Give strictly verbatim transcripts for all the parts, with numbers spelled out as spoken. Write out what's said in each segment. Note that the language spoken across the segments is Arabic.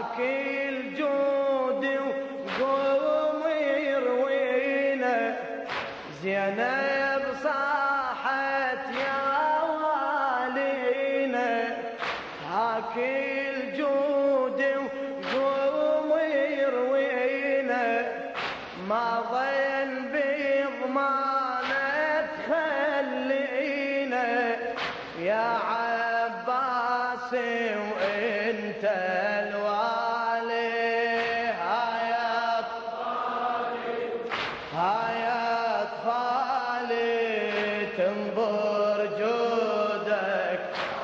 حاكي الجود وقوم يروينا، زينب صاحت يا والينا. حاكي الجود وقوم يروينا، ما ظن بضمانه تخلينا يا عباس وانت الوالي. هيا اطفالي هيا اطفالي تنظر جودك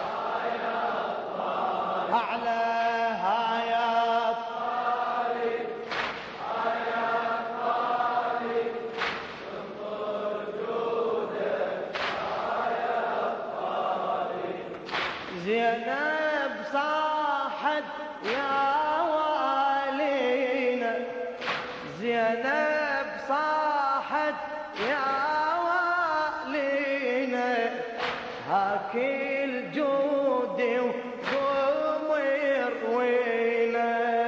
اعلى. هيا اطفالي هيا اطفالي تنظر جودك هيا اطفالي. زينب صاحت يا والينا، زينب صاحت يا والينا. هاكي الجود وقوم يروينا،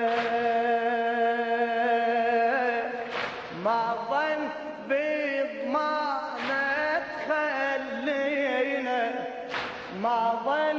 ما ظن بضمانه تخلينا، ما ظن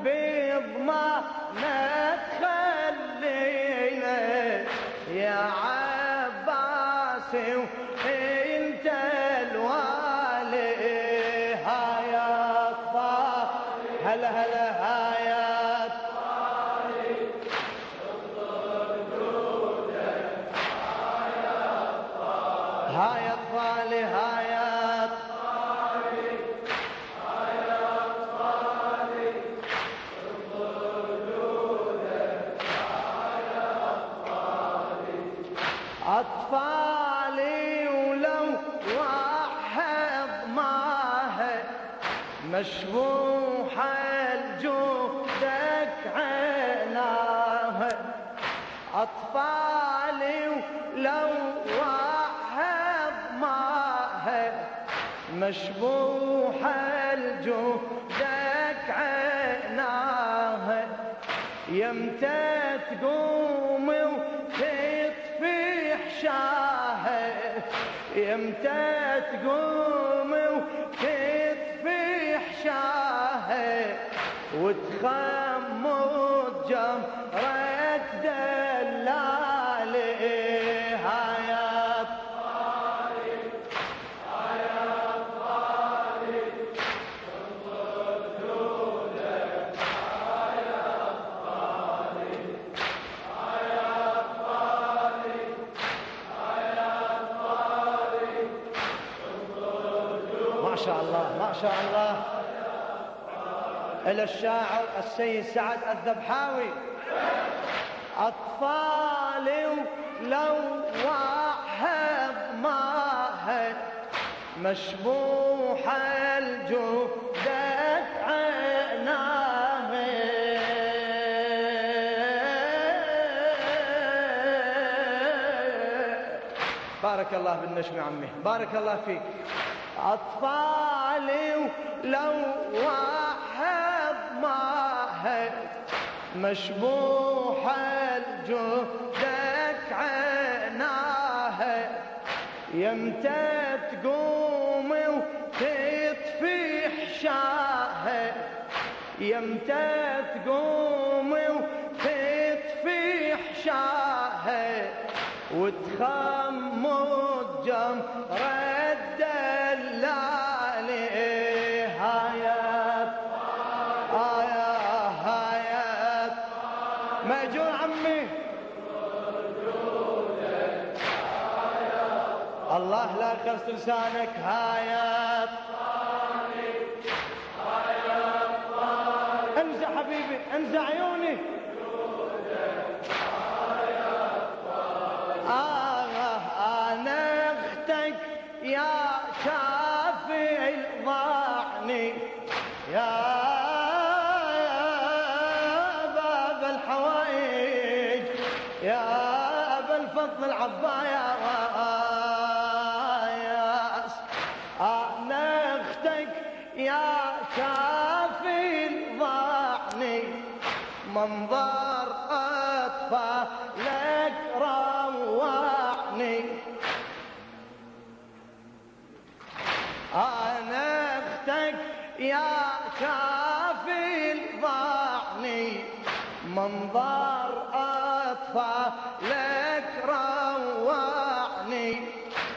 بضمانه تخلينا يا عباس وانت الوالي. هيا اطفال هلا هلا هيا اطفالي انظر جودك هيا اطفالي. هيا اطفالي هيا اطفالي هيا اطفالي انظر جودك هيا اطفالي. اطفالي ولو واحد معها مشبوحة الجودك عيناها. أطفالي ولو واحد معها مشبوحة الجودك عيناها. يمتى تقوم وتطفي حشاها، يمتى تقوم وتطفي حشاها وتخمد جمرة دلالي. هيا اطفالي هيا اطفالي انظر جودك هيا اطفالي. هيا اطفالي هيا اطفالي انظر جودك. ما شاء الله ما شاء الله. إلى الشاعر السيد سعد الذبحاوي. أطفالي لو واحد ماهد مشبوحة الجودك عيناه. بارك الله بالنجم عمي بارك الله فيك. أطفالي لو واحد ماهد مشبوحة الجودك عيناها. يمتى تقوم وتطفي حشاها، يمتى تقوم وتطفي حشاها وتخمد جمرة دلالي. هايات هايات هايات مأجور عمي الله لا يخرس لسانك. هايات انزع حبيبي انزع عيوني. آه أنا أختك يا شافي الضعني، يا باب الحوائج، يا أبا الفضل العباياس. أنا أختك يا شافي الضعني، منظر أطفالك روعني، أنا أختك يا كافل ضعني، منظر أطفالك روعني،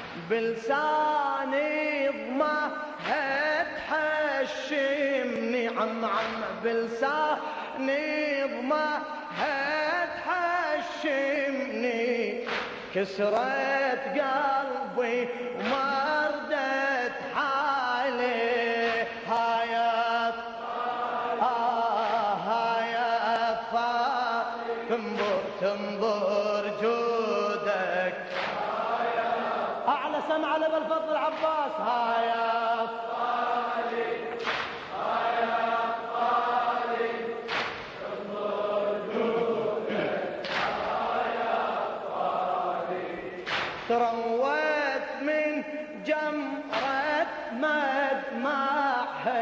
بلساني ضمها تحشمني، عم عم بلساني ضمها تحشمني، كسرت قلبي وما ردت حالي، هايا آه هايا أطفال تنظر تنظر جودك، أعلى سمع لبى الفضل عباس، هايا أطفالي هايا أطفالي تنظر جودك، هايا أطفالي تروت من جمرة مدمعها،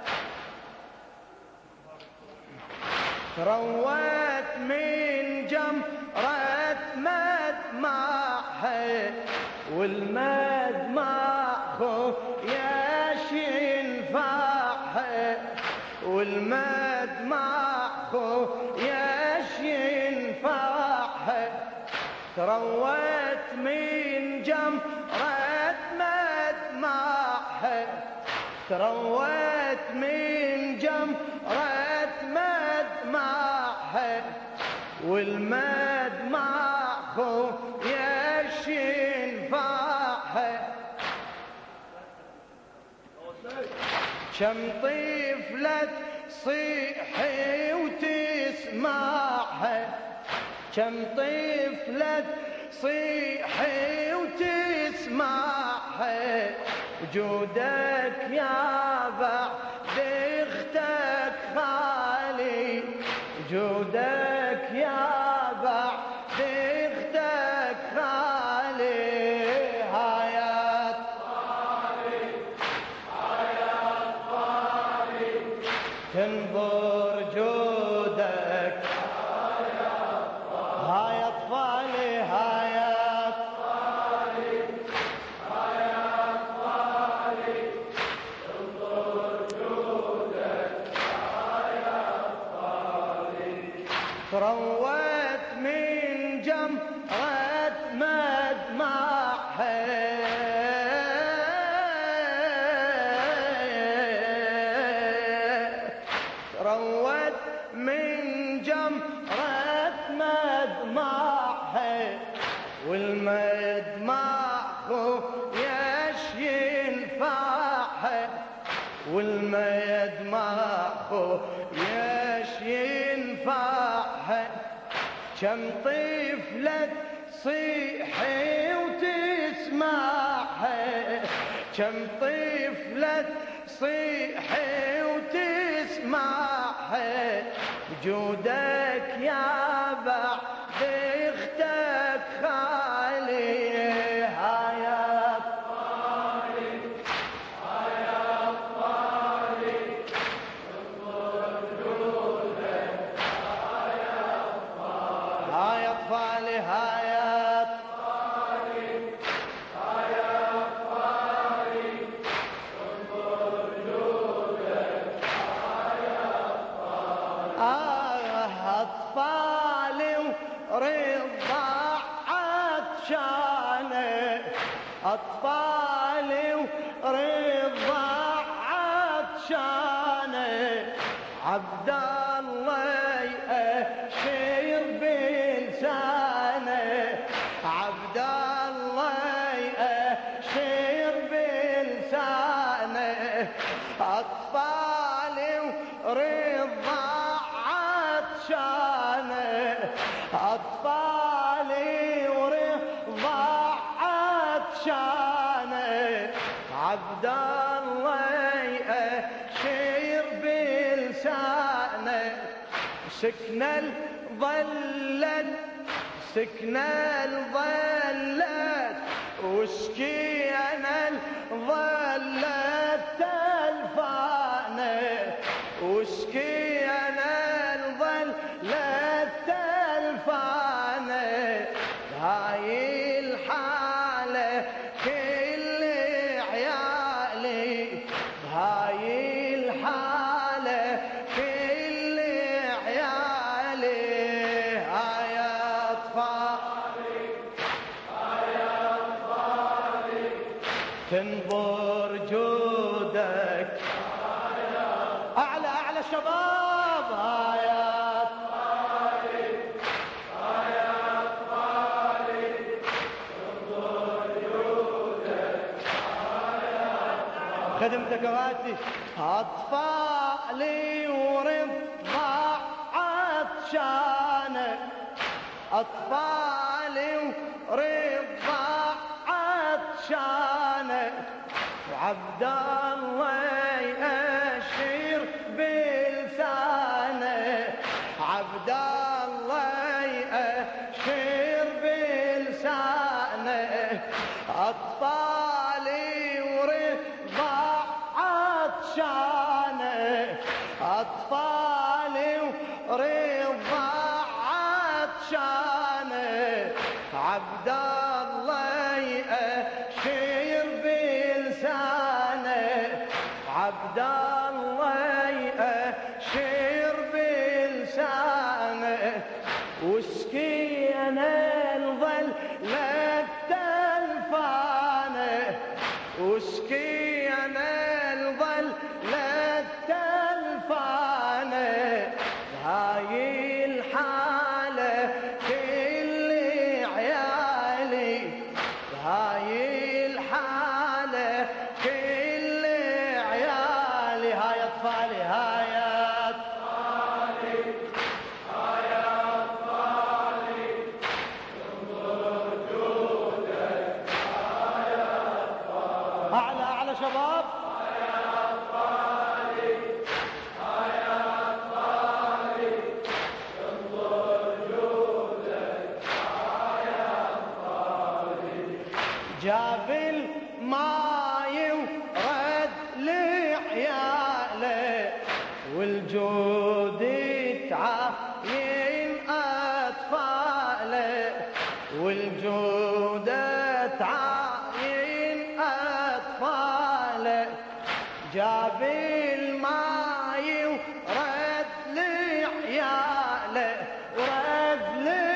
تروت من جمرة مدمعها، والمدمع خوياش ينفعها، والمدمع خوياش ينفعها، تروت من جمرة مدمعها، تروت من جمرة مدمعها، والمدمع خوياش ينفعها، كم طفلة تصيحي وتسمعها، كم طفلة تصيحي وتسمعها، وجودك يا بعد اختك خالي، وجودك يا بعد اختك خالي، هايا أطفالي هايا أطفالي تنظر جودك، هايا أطفالي هايا أطفالي هايا أطفالي تنظر جودك، هايا أطفالي تروت من جمرة مدمعها، تروت من جمرة مدمعها، والمدمع خوياش ينفعها، والمدمع خوياش ينفعها، كم طفلة تصيحي وتسمعها، كم طفلة تصيحي وتسمعها، وجودك يا بعد اختك خالي، هايا أطفالي هايا أطفالي تنظر جودك، هايا أطفالي هايا أطفالي هايا أطفالي هايا أطفالي تنظر جودك، هايا أطفالي آه أطفالي ورضع عطشانة، أطفالي ورضع عطشانة، عبد الله يأشر بلسانه، عبد الله يأشر بلسانه، أطفالي ورضع عطشانه، أطفالي ورضع عطشانه، عبد الله يأشر بلسانه، سكن الظلت سكن الظلت وسكين الظلت تلفانه، وسكين الظلت تنظر جودك أعلى أعلى شباب آيات خالد آيات خالد تنظر جودك آيات خالد خدمتك واتي أطفالي ورضع عطشانك أطفالي ورضع عطشانك وعبد الله يأشر بلسانه عبد الله يأشر بلسانه أطفالي ورضع عطشانه أطفالي ورضع عطشانه عبد الله يأشر بلسانه عبد الله يأشر بلسانه وسكينة الظل للتلفانه وسكينة الظل للتلفانه هاي الحالة كل عيالي هاي الحالة كل عيالي هاي أطفالي هاي أطفالي هاي أطفالي تنظر جودك هاي أطفالي أعلى أعلى شباب هاي أطفالي هاي أطفالي تنظر جودك هاي أطفالي جاب الماي ورد لعياله والجود تعاين أطفاله والجود تعاين أطفاله جاب الماي ورد لعياله ورد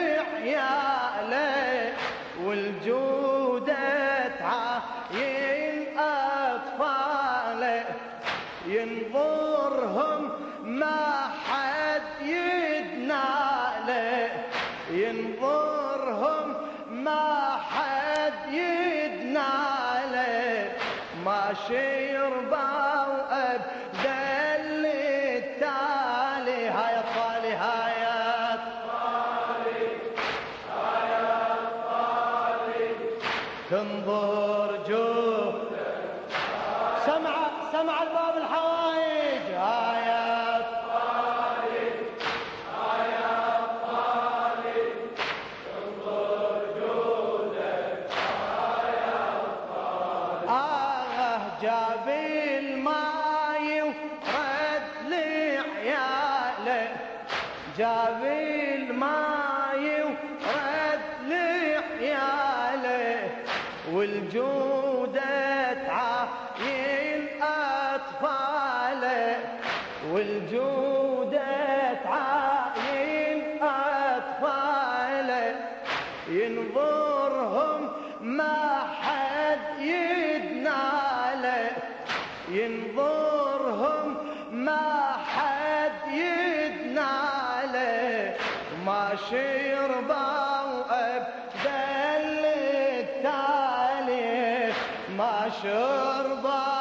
لعياله والجود تعاين أطفاله ينظرهم ما حد يدناله ينظرهم ما حد يدناله ماشي يرضى أبدل التالي هاي أطفالي هاي أطفالي هاي أطفالي تنظر جودك سمع سمع الباب الحوايج آيات أطفالي هاي أطفالي تنظر جودك هاي أطفالي آه جاب الماي ورد لعياله جاب الماي ورد لعياله والجودة تعاين أطفاله والجودة تعاين أطفاله ينظرهم ما حد يدناله ينظرهم ما حد يدناله ماشي يرضى أبدل التالي ما شرضى